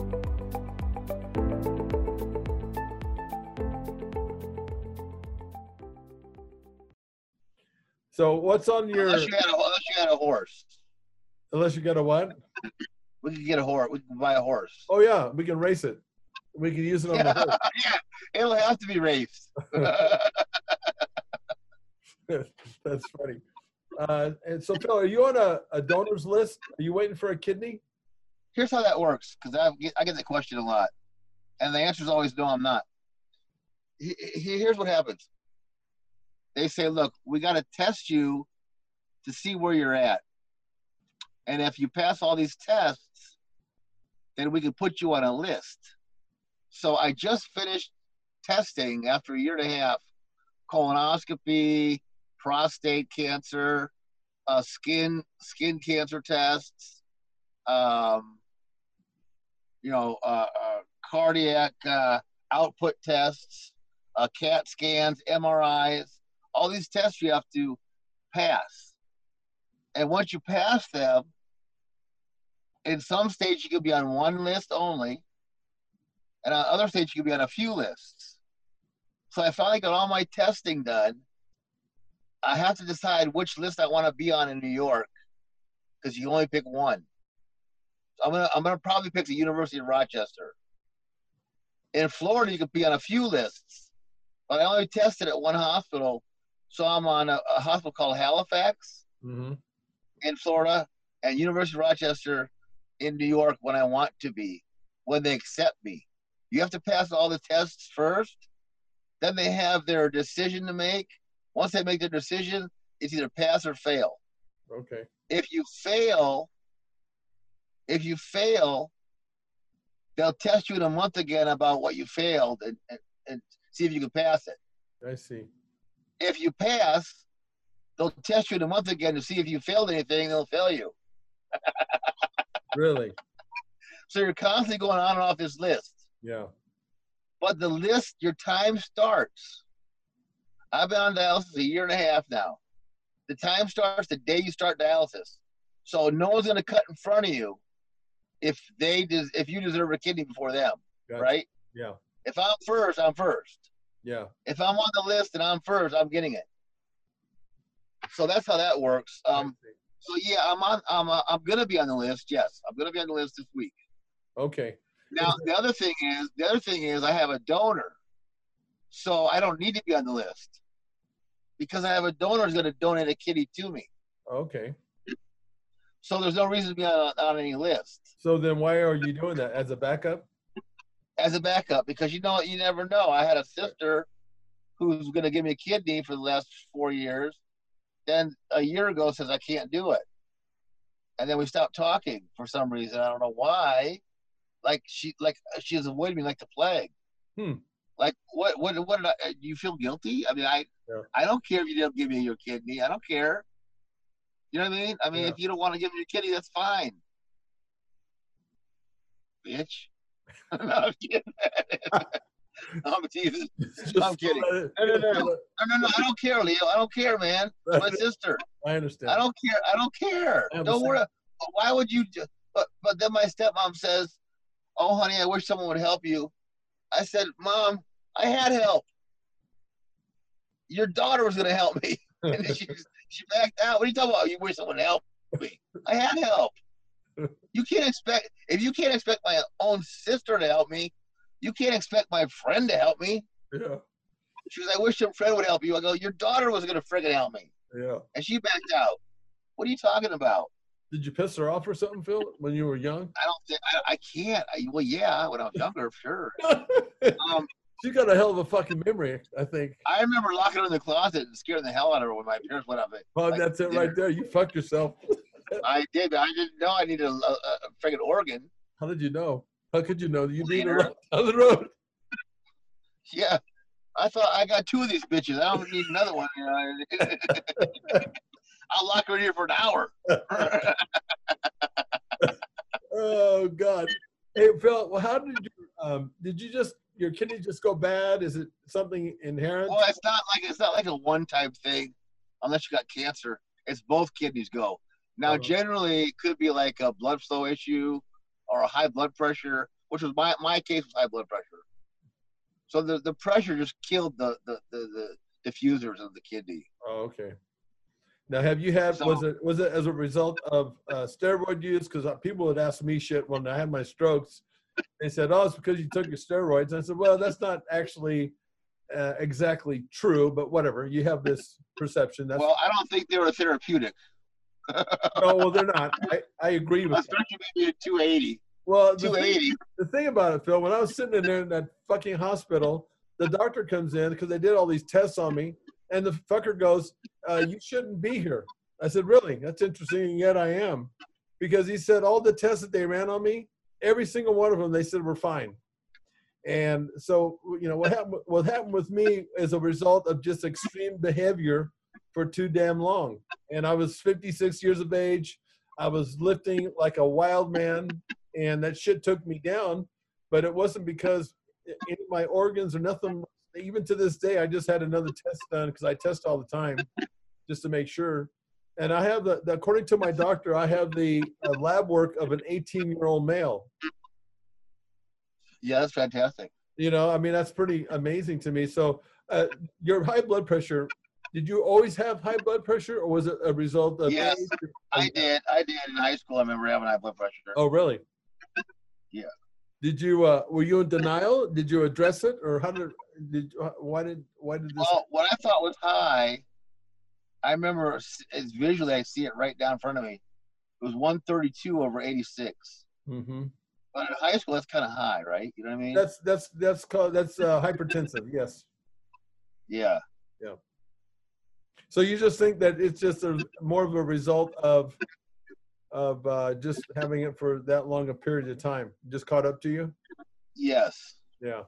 So what's on your Unless you had a unless you had a horse, unless you got a what? we could get a horse. We could buy a horse. Oh yeah, we can race it. We can use it on the horse. Yeah, it'll have to be raced. That's funny. Uh, and so, Phil, are you on a, a donors list? Are you waiting for a kidney? Here's how that works, because I get I get the question a lot, and the answer is always no, I'm not. He- he- Here's what happens. They say, look, we got to test you to see where you're at, and if you pass all these tests, then we can put you on a list. So I just finished testing after a year and a half, colonoscopy, prostate cancer, uh, skin skin cancer tests, um, you know, uh, uh, cardiac uh, output tests, uh, CAT scans, M R Is, all these tests you have to pass. And once you pass them, in some states you could be on one list only, and on other states you could be on a few lists. So I finally got all my testing done. I have to decide which list I want to be on in New York, because you only pick one. So I'm gonna I'm gonna probably pick the University of Rochester. In Florida, you could be on a few lists, but I only tested at one hospital. So I'm on a, a hospital called Halifax Mm-hmm. in Florida and University of Rochester in New York when I want to be, when they accept me. You have to pass all the tests first. Then they have their decision to make. Once they make their decision, it's either pass or fail. Okay. If you fail, if you fail, they'll test you in a month again about what you failed and, and, and see if you can pass it. I see. If you pass, they'll test you in a month again to see if you failed anything, they'll fail you. Really? So you're constantly going on and off this list. Yeah. But the list, your time starts. I've been on dialysis a year and a half now. The time starts the day you start dialysis. So no one's going to cut in front of you if they des- if you deserve a kidney before them, Gotcha. right? Yeah. If I'm first, I'm first. Yeah. If I'm on the list and I'm first, I'm getting it. So that's how that works. Um, I see. so yeah, I'm on. I'm. Uh, I'm gonna be on the list. Yes, I'm gonna be on the list this week. Okay. Now the other thing is, the other thing is, I have a donor, so I don't need to be on the list because I have a donor who's gonna donate a kidney to me. Okay. So there's no reason to be on, on any list So then why are you doing that as a backup? as a backup because you know you never know. I had a sister who's gonna give me a kidney for the last four years. Then a year ago says I can't do it. And then we stopped talking for some reason. I don't know why. Like she like she has avoided me like the plague. Hmm. Like what what what did I do you feel guilty? I mean I Yeah. I don't care if you don't give me your kidney. I don't care. You know what I mean? I mean Yeah. if you don't want to give me your kidney, that's fine. Bitch. No, I'm kidding. I'm teasing. Just I'm kidding. let it- No, no, no. let it- No, no, no. I don't care, Leo. I don't care, man. It's my sister. I understand. I don't care. I don't care. I Don't understand. worry. But why would you? ju- But but then my stepmom says, "Oh, honey, I wish someone would help you." I said, "Mom, I had help. Your daughter was going to help me." And then she she backed out. What are you talking about? You wish someone would help me? I had help. You can't expect if you can't expect my own sister to help me, you can't expect my friend to help me. Yeah. She was, "I wish your friend would help you." I go, "Your daughter was going to friggin' help me," Yeah. and she backed out. What are you talking about? Did you piss her off or something, Phil, when you were young? I don't think I, I can't. I, well, yeah, when I was younger, sure. Um, She's got a hell of a fucking memory, I think. I remember locking her in the closet and scaring the hell out of her when my parents went up. Well, like, that's it dinner. right there. You fucked yourself. I did, but I didn't know I needed a, a, a friggin' organ. How did you know? How could you know? You beat her Later. down the road. Yeah, I thought I got two of these bitches. I don't need another one. You know? I'll lock her in here for an hour. Oh God. Hey Phil, well, how did you um did you just your kidney just go bad? Is it something inherent? Well, it's not like it's not like a one-time thing, unless you got cancer. It's both kidneys go. Now, Uh-huh. generally, it could be like a blood flow issue or a high blood pressure, which was my my case was high blood pressure. So the the pressure just killed the the the, the diffusers of the kidney. Oh, okay. Now, have you had So- was it was it as a result of uh, steroid use? Because people would ask me shit when I had my strokes. They said, "Oh, it's because you took your steroids." And I said, "Well, that's not actually uh, exactly true, but whatever. You have this perception. That's Well, I don't think they were therapeutic, no, well, they're not. I, I agree with that. especially maybe at two eighty. Well, the two thing, eighty. the thing about it, Phil, when I was sitting in there in that fucking hospital, the doctor comes in because they did all these tests on me, and the fucker goes, uh, "You shouldn't be here." I said, "Really? That's interesting." And yet I am, because he said all the tests that they ran on me, every single one of them, they said were fine. And so, you know, what happened? What happened with me is a result of just extreme behavior for too damn long. And I was fifty-six years of age. I was lifting like a wild man, and that shit took me down. But it wasn't because any of my organs or nothing. Even to this day, I just had another test done because I test all the time just to make sure. And I have the, the according to my doctor, I have the uh, lab work of an eighteen-year-old male. Yeah, that's fantastic. You know, I mean, that's pretty amazing to me. So uh, your high blood pressure, did you always have high blood pressure, or was it a result of Yes, age? I did. I did in high school. I remember having high blood pressure. Oh, really? Yeah. Did you? Uh, were you in denial? Did you address it, or how did? Did why did why did this? Well, what I thought was high, I remember as visually I see it right down in front of me. It was one thirty-two over eighty-six. Mm-hmm. But in high school, that's kind of high, right? You know what I mean? That's that's that's called that's uh, hypertensive. Yes. Yeah. Yeah. So you just think that it's just a more of a result of of uh, just having it for that long a period of time, just caught up to you? Yes. Yeah.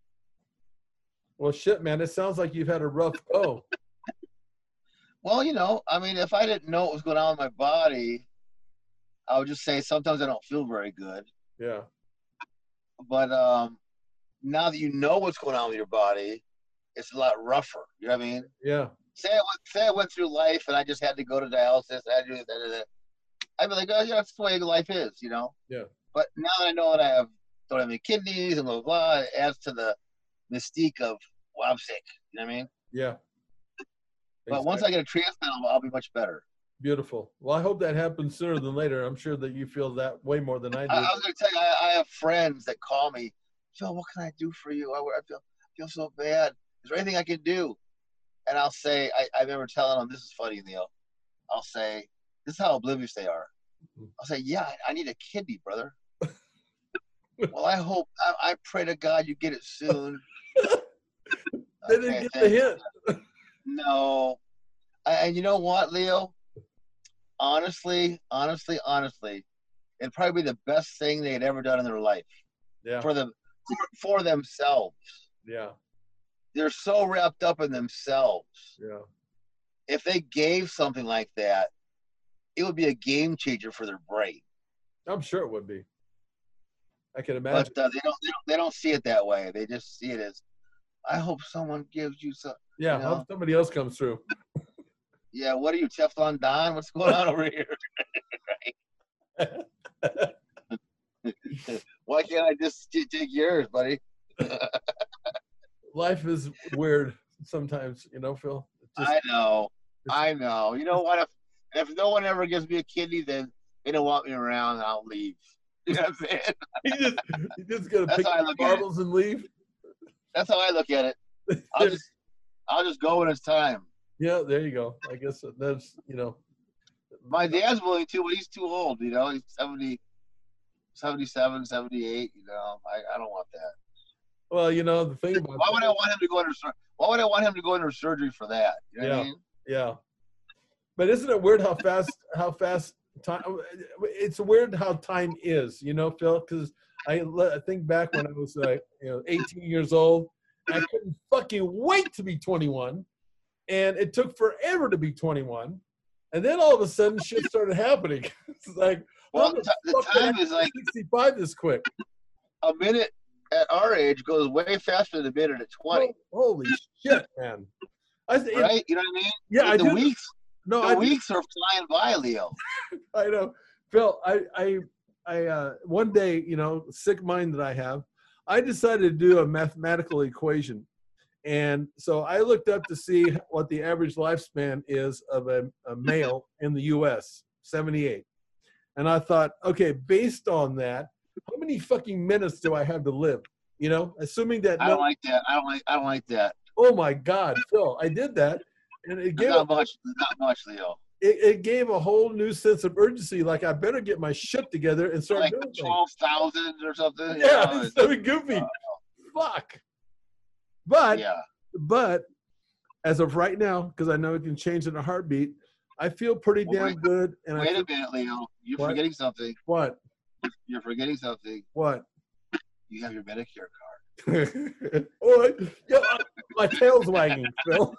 Well, shit, man, it sounds like you've had a rough go. Well, you know, I mean, if I didn't know what was going on with my body, I would just say sometimes I don't feel very good. Yeah. But um, now that you know what's going on with your body, it's a lot rougher. You know what I mean? Yeah. Say I went, say I went through life and I just had to go to dialysis. I had to do that, that, that. I'd be like, oh, yeah, that's the way life is, you know? Yeah. But now that I know that I have don't have any kidneys and blah, blah, blah, it adds to the mystique of, well, I'm sick. You know what I mean? Yeah. But Exactly. once I get a transplant, I'll, I'll be much better. Beautiful. Well, I hope that happens sooner than later. I'm sure that you feel that way more than I do. I, I was going to tell you, I, I have friends that call me, Phil, what can I do for you? I, I feel feel so bad. Is there anything I can do? And I'll say, I, I remember telling them, this is funny, Neil. I'll say, this is how oblivious they are. I'll say, yeah, I, I need a kidney, brother. Well, I hope, I, I pray to God you get it soon. They didn't Okay, get the thanks. hint. No. I, and you know what, Leo? Honestly, honestly, honestly, it'd probably be the best thing they had ever done in their life. Yeah. For them, for, for themselves. Yeah. They're so wrapped up in themselves. Yeah. If they gave something like that, it would be a game changer for their brain. I'm sure it would be. I can imagine. But uh, they don't, they don't, they don't see it that way. They just see it as, I hope someone gives you some. Yeah. you I know? hope somebody else comes through. Yeah, what are you, Teflon Don? What's going on over here? Why can't I just t- take yours, buddy? Life is weird sometimes, you know, Phil. It's just, I know. I know. You know what? If, if no one ever gives me a kidney, then they don't want me around, and I'll leave. You know what I'm saying? you just, you just gonna That's pick how I up look the at it. marbles and leave. That's how I look at it. I'll just, I'll just go when it's time. Yeah, there you go. I guess that's, you know. My dad's willing to, but he's too old. You know, he's seventy, seventy-seven, seventy-eight. You know, I, I don't want that. Well, you know, the thing about Why that, would I want him to go under? sur- Why would I want him to go under surgery for that? You know what I Yeah. mean? yeah. But isn't it weird how fast, how fast time, it's weird how time is, you know, Phil, because I, I think back when I was like, you know, eighteen years old, I couldn't fucking wait to be twenty-one. And it took forever to be twenty-one. And then all of a sudden shit started happening. It's like, Well, how the t- the fuck did I time get is like sixty-five this quick. a minute at our age goes way faster than a minute at twenty. Oh, holy shit, man. I, it, Right? You know what I mean? Yeah, I the do. weeks, No, the I do. weeks are flying by, Leo. I know, Phil. I, I, I. Uh, one day, you know, sick mind that I have, I decided to do a mathematical equation, and so I looked up to see what the average lifespan is of a, a male in the U S seventy-eight, and I thought, okay, based on that, how many fucking minutes do I have to live? You know, assuming that. I No, don't like that. I don't like. I don't like that. oh my God, Phil, I did that, and it gave Not much. Not much, Leo. it, it gave a whole new sense of urgency. Like I better get my shit together and start Like doing things. twelve thousand or something. you Yeah, know, it's so goofy. Fuck. But yeah. but as of right now, because I know it can change in a heartbeat, I feel pretty Well, damn wait- good. And I Wait feel, a minute, Leo. You're What? forgetting something. what You're forgetting something. what? You have your Medicare card. oh, yeah, my tail's wagging, Phil.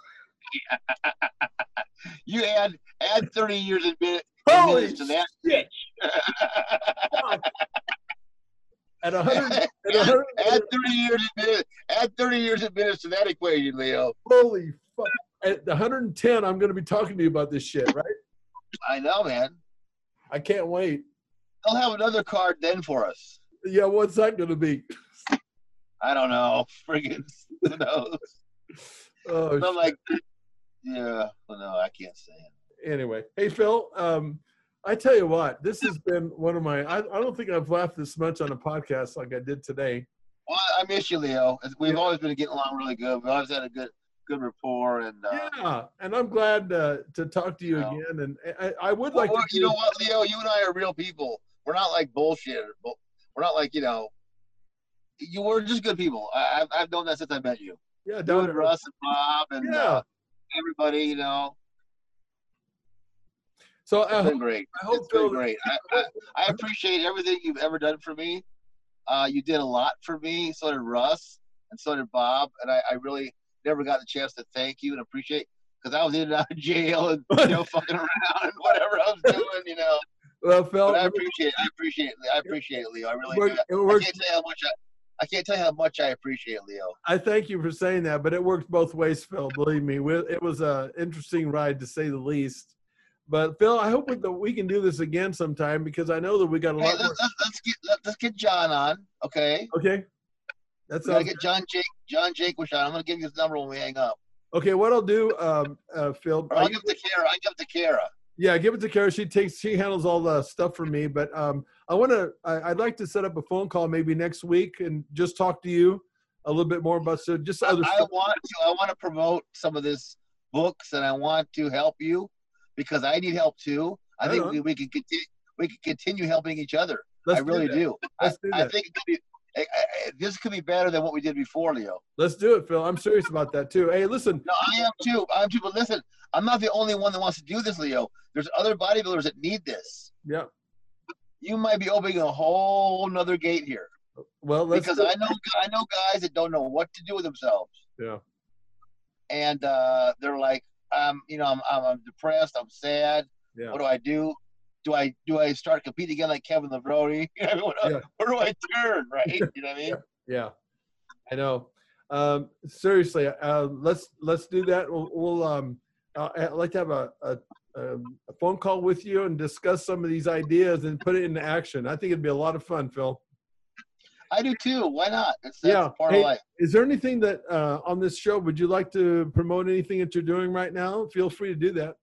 You add add thirty years in minute, in Holy minutes to that. shit! Fuck. At a hundred, at a add, hundred, add thirty years in minutes. Add thirty years in minutes to that equation, Leo. holy fuck! At one hundred ten, I'm going to be talking to you about this shit, right? I know, man. I can't wait. They'll have another card then for us. Yeah, what's that going to be? I don't know. Friggin' who knows? Oh, But like, yeah. Well, no, I can't say it. anyway, hey Phil, um, I tell you what, this has been one of my, I, I don't think I've laughed this much on a podcast like I did today. Well, I miss you, Leo. We've Yeah. always been getting along really good. We've always had a good good rapport. And uh, Yeah, and I'm glad uh, to talk to you No. again. And I, I would well, like we're- to you do- know what, Leo? You and I are real people. We're not like bullshit. We're not like, you know, you were just good people. I, I've, I've known that since I met you. yeah, You down and Russ and Bob and Yeah. uh, everybody, you know. So I It's hope, been great. I hope It's been Phil, great. I, I, I appreciate everything you've ever done for me. Uh, you did a lot for me. So did Russ, and so did Bob. And I, I really never got the chance to thank you and appreciate, because I was in and out of jail and, you know, fucking around and whatever I was doing, you know. well, Phil, But I appreciate it. I appreciate it. I appreciate it, Leo. I really we're- do. it I works- can't tell you how much I, I can't tell you how much I appreciate it, Leo. I thank you for saying that, but it works both ways, Phil. Believe me, we, it was an interesting ride to say the least. But Phil, I hope that we can do this again sometime, because I know that we got a Hey, lot let's, more. let's, let's get let, let's get John on, okay? Okay, that's We gotta get John Jake John Jakewish on. I'm gonna give you his number when we hang up. okay. What I'll do, um, uh, Phil, Or I'll give it to Kara. I'll give it to Kara. yeah, give it to Kara. She takes, she handles all the stuff for me. But um, I want to, I'd like to set up a phone call maybe next week and just talk to you a little bit more about so just I, other I stuff. want to I want to promote some of this books, and I want to help you because I need help too. I Right think on. we, we can continue we can continue helping each other. Let's I really do. do. that. Let's do I, I that. think it could be, I, I, this could be better than what we did before, Leo. Let's do it, Phil. I'm serious about that too. Hey, listen, No, I am too. I'm too. But listen, I'm not the only one that wants to do this, Leo. There's other bodybuilders that need this. yeah. You might be opening a whole nother gate here Well, let's because do it. I know I know guys that don't know what to do with themselves, Yeah. and uh, they're like, um, you know, I'm, I'm I'm depressed. I'm sad. Yeah. What do I do? Do I do I start competing again like Kevin Levrone? You know, Yeah. Where do I turn? Right? You know what I mean? Yeah, I know. Um, seriously, uh, let's let's do that. We'll, we'll um, uh, I'd like to have a, a um, a phone call with you and discuss some of these ideas and put it into action. I think it'd be a lot of fun, Phil. I do too. Why not? It's that's Yeah. part Hey, of life. is there anything that uh, on this show would you like to promote? Anything that you're doing right now? Feel free to do that.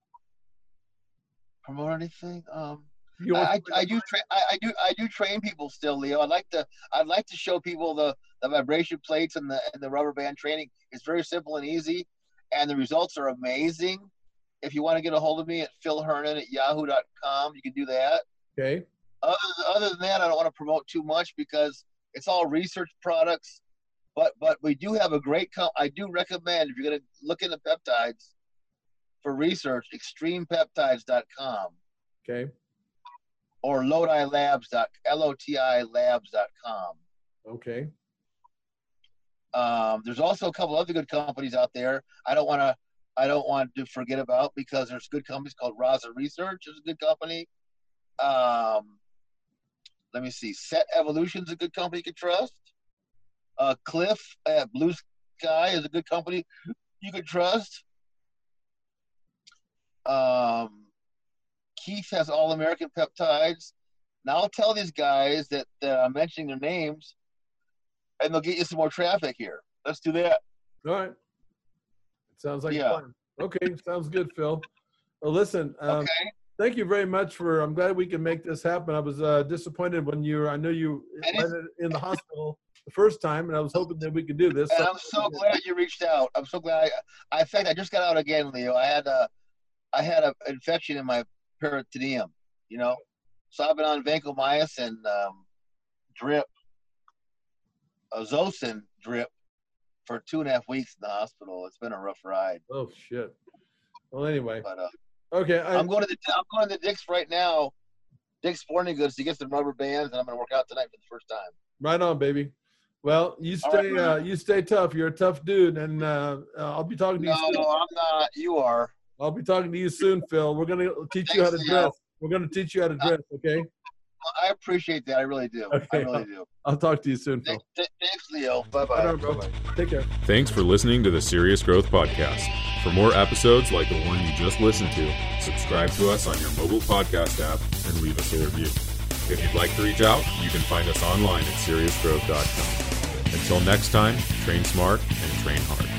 Promote anything? Um, You want- I, I, I do tra- I, I do I do train people still, Leo. I'd like to I'd like to show people the, the vibration plates and the and the rubber band training. It's very simple and easy, and the results are amazing. If you want to get a hold of me at phil hernan at yahoo dot com, you can do that. okay. Other, other than that, I don't want to promote too much because it's all research products. But but we do have a great com- I do recommend if you're going to look into peptides for research, extreme peptides dot com. Okay. Or Lodi Labs. L O T I Labs dot com. Okay. Um, there's also a couple other good companies out there. I don't want to. I don't want to forget about because there's good companies called Raza Research is a good company. Um, let me see. Set Evolution is a good company you can trust. Uh, Cliff at Blue Sky is a good company you can trust. Um, Keith has All American Peptides. Now I'll tell these guys that, that I'm mentioning their names, and they'll get you some more traffic here. Let's do that. All right. Sounds like Yeah. fun. Okay. Sounds good, Phil. Well, listen. Um, Okay. Thank you very much for. I'm glad we can make this happen. I was uh, disappointed when you were. I know you And landed in the hospital the first time, and I was hoping that we could do this. And So- I'm so glad you reached out. I'm so glad. I, in fact, I just got out again, Leo. I had a, I had an infection in my peritoneum. You know, so I've been on vancomycin um, drip, a Zosyn drip, for two and a half weeks in the hospital. It's been a rough ride. Oh shit. Well, anyway. But uh, Okay. I, I'm going to the, I'm going to Dick's right now. Dick's Sporting Goods to get some rubber bands, and I'm going to work out tonight for the first time. right on, baby. Well, you All right, stay. man. uh, you stay tough. You're a tough dude, and uh, uh, I'll be talking to you. No, soon. I'm not. You are. I'll be talking to you soon, Phil. We're gonna teach you how to Thanks, Leo. dress. We're gonna teach you how to dress. Okay. I appreciate that. I really do. I Okay. really do. I'll talk to you soon, Phil. Thanks, thanks Leo. Bye Right bye. on, bro. Take care. Thanks for listening to the Serious Growth Podcast. For more episodes like the one you just listened to, subscribe to us on your mobile podcast app and leave us a review. If you'd like to reach out, you can find us online at serious growth dot com. Until next time, train smart and train hard.